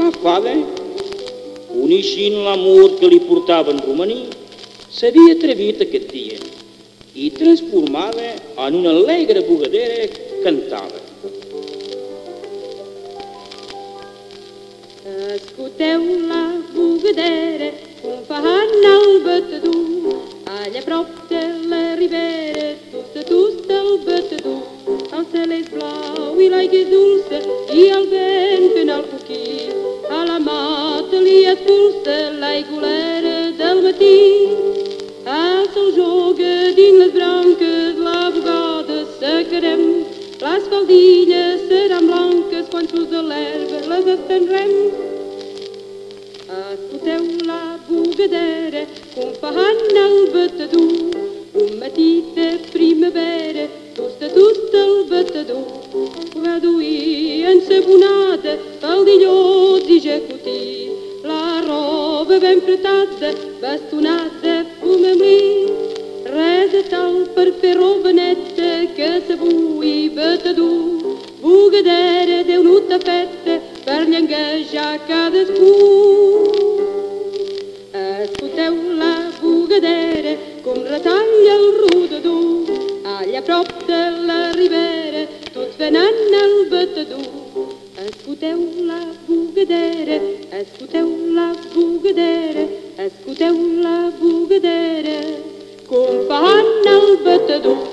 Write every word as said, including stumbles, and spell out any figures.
La fada, coneixent l'amor que li portava en romaní, s'havia atrevit aquest dia i transformada en una alegre bugadera cantava. Escolteu la bugadera, com fan el batedor, allà a prop de la ribera, tusta, tusta el batedor. El cel és blau i l'aigua és dolça i el vent fent el coquí. A la mata li expulsa l'aigolera del matí. El sol joga dins les branques, la bugada secarem. Les faldilles seran blanques quan surt de l'herba les estendrem. Escolteu la bugadera, com fan el batedor, un matí de primavera, tusta, tusta el batedor. Va duir ensabonada el dilluns i jacotí, la roba ben fretada, bastonada, fum amb li. Res de tal per fer roba neta que s'avui batedor. Bugadera, Déu-n'ho-ta feta per llenguejar cadascú. Escolteu la bugadera, com retalla el rodador, allà a prop de la ribera, tots venant el batedor. Escolteu la bugadera, escolteu la bugadera, escolteu la bugadera, com fan el batedor.